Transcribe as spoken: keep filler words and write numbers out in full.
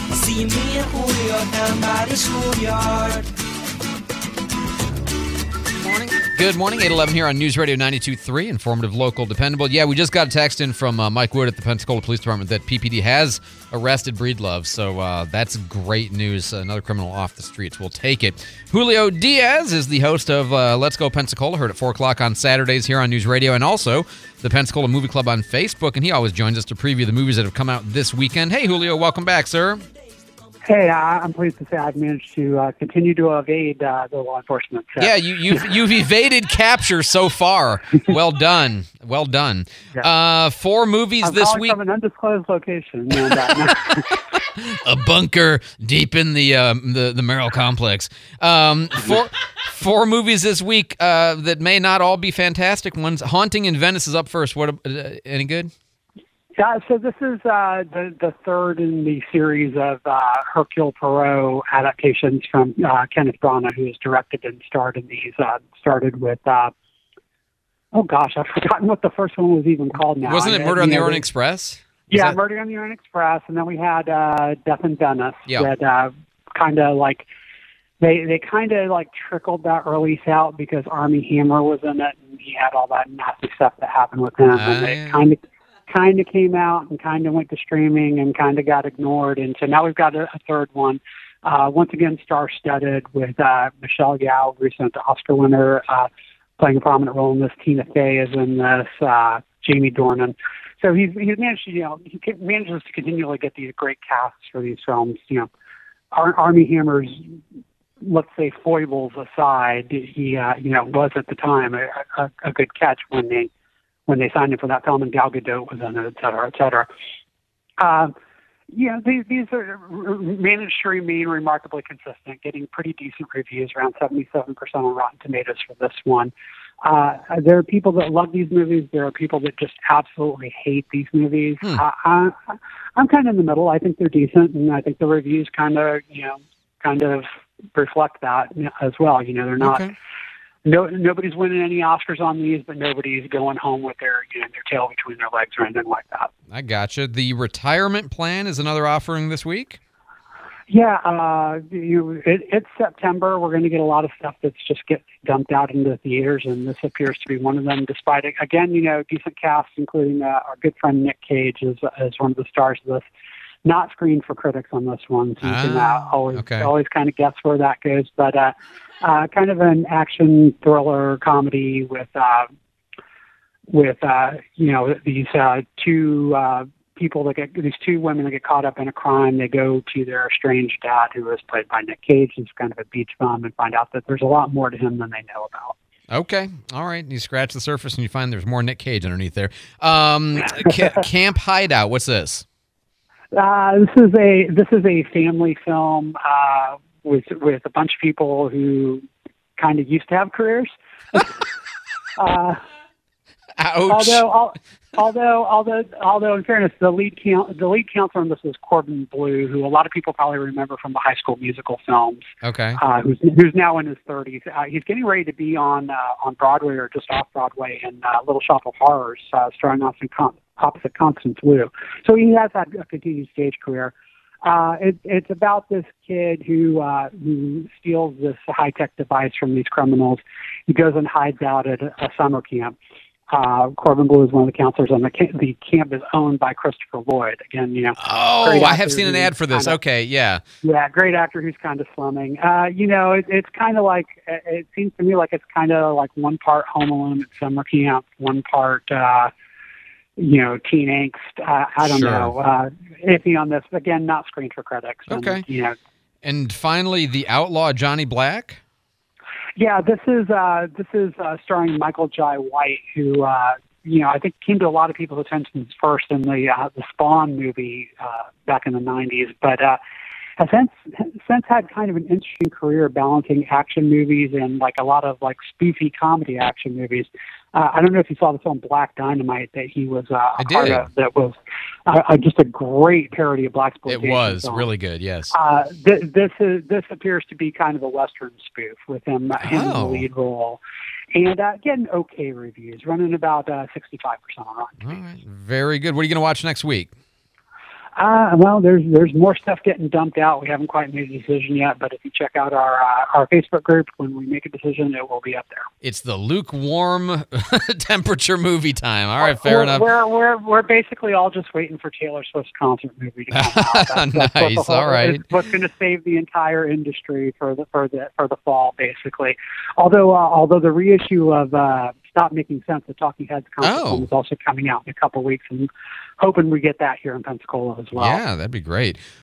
See me and Julio down by the schoolyard. Morning. Good morning, eight eleven here on News Radio ninety-two point three, informative, local, dependable. Yeah, we just got a text in from uh, Mike Wood at the Pensacola Police Department that P P D has arrested Breedlove, so uh, that's great news. Another criminal off the streets. We'll take it. Julio Diaz is the host of uh, Let's Go Pensacola, heard at four o'clock on Saturdays here on News Radio, and also the Pensacola Movie Club on Facebook, and he always joins us to preview the movies that have come out this weekend. Hey, Julio, welcome back, sir. Hey, uh, I'm pleased to say I've managed to uh, continue to evade uh, the law enforcement. So. Yeah, you, you've you've evaded capture so far. Well done, well done. Yeah. Uh, four movies I'm this calling week. from an undisclosed location. And, uh, A bunker deep in the um, the the Merrill complex. Um, four four movies this week uh, that may not all be fantastic ones. Haunting in Venice is up first. What? Uh, any good? Yeah, so this is uh, the the third in the series of uh, Hercule Poirot adaptations from uh, Kenneth Branagh, who has directed and starred in these. Uh, started with, uh, oh gosh, I've forgotten what the first one was even called now. Wasn't it I, Murder on the know, Orient Express? Was Yeah, that... Murder on the Orient Express, and then we had uh, Death in Venice. Yeah. That uh, kind of like they they kind of like trickled that release out because Armie Hammer was in it, and he had all that nasty stuff that happened with him, Uh, and yeah. it kind of. kind of came out and kind of went to streaming and kind of got ignored. And so now we've got a, a third one, uh, once again star-studded with uh, Michelle Yeoh, recent Oscar winner, uh, playing a prominent role in this. Tina Fey is in this, uh, Jamie Dornan. So he's, he's managed to, you know, he manages to continually get these great casts for these films. You know, Ar- Armie Hammer's, let's say, foibles aside, he, uh, you know, was at the time a, a, a good catch when they when they signed him for that film, and Gal Gadot was in it, et cetera, et cetera. Uh, yeah, these, these are managed to remain remarkably consistent, getting pretty decent reviews, around seventy-seven percent on Rotten Tomatoes for this one. Uh, there are people that love these movies. There are people that just absolutely hate these movies. Hmm. Uh, I, I'm kind of in the middle. I think they're decent, and I think the reviews kind of, you know, kind of reflect that as well. You know, they're not... Okay. No, nobody's winning any Oscars on these, but nobody's going home with their, you know, their tail between their legs or anything like that. I gotcha. The Retirement Plan is another offering this week? Yeah, uh, you, it, it's September. We're going to get a lot of stuff that's just get dumped out into the theaters, and this appears to be one of them. Despite it, again, you know, decent cast, including uh, our good friend Nick Cage is is one of the stars of this. Not screened for critics on this one, so you Ah, can uh, always okay. always kind of guess where that goes. But uh, uh, kind of an action thriller comedy with uh, with uh, you know these uh, two uh, people that get these two women that get caught up in a crime. They go to their estranged dad, who is played by Nick Cage. He's kind of a beach bum, and find out that there's a lot more to him than they know about. Okay. All right. You scratch the surface and you find there's more Nick Cage underneath there. Um, ca- Camp Hideout. What's this? Uh, this is a this is a family film uh, with with a bunch of people who kind of used to have careers. uh, Ouch. although, al- although, although, although, in fairness, the lead count, the lead counselor in this is Corbin Bleu, who a lot of people probably remember from the High School Musical films. Okay. Uh, who's who's now in his thirties. Uh, he's getting ready to be on uh, on Broadway or just off Broadway in uh, Little Shop of Horrors, uh, starring Austin Con- opposite Constance Wu. So he has had a continued stage career. Uh, it, it's about this kid who uh, who steals this high tech device from these criminals. He goes and hides out at a, a summer camp. Uh, Corbin Bleu is one of the counselors on the camp. The camp is owned by Christopher Lloyd. Again, you know. Oh, great I have actor seen an who's ad for this. kinda- Okay, yeah. Yeah, great actor who's kind of slumming. Uh, you know, it, it's kind of like, it seems to me like it's kind of like one part Home Alone at summer camp, one part, uh, you know, teen angst. Uh, I don't Sure. know. Uh, iffy on this. Again, not screened for critics. And, Okay. You know, And finally, The Outlaw Johnny Black. yeah, this is uh, this is uh, starring Michael Jai White, who uh, you know I think came to a lot of people's attention first in the uh, the Spawn movie uh, back in the nineties, but uh, has since since had kind of an interesting career balancing action movies and like a lot of like spoofy comedy action movies. Uh, I don't know if you saw the film Black Dynamite that he was uh, a I part did. of. That was uh, uh, just a great parody of blaxploitation. It was film. really good, yes. Uh, th- this is this appears to be kind of a Western spoof with him, uh, him in the Oh. lead role, and uh, getting okay reviews, running about uh, sixty-five percent on Rotten All Tomatoes. right, very good. What are you going to watch next week? Uh, well, there's there's more stuff getting dumped out. We haven't quite made a decision yet, but if you check out our uh, our Facebook group, when we make a decision, it will be up there. It's the lukewarm temperature movie time. All right, fair we're, enough. We're we're we're basically all just waiting for Taylor Swift's concert movie to come out. That's, that's nice. what whole, all right. What's going to save the entire industry for the for the for the fall, basically. Although uh, although the reissue of uh, Stop Making Sense, the Talking Heads concert Oh. film, is also coming out in a couple weeks, and hoping we get that here in Pensacola as well. Yeah, that'd be great.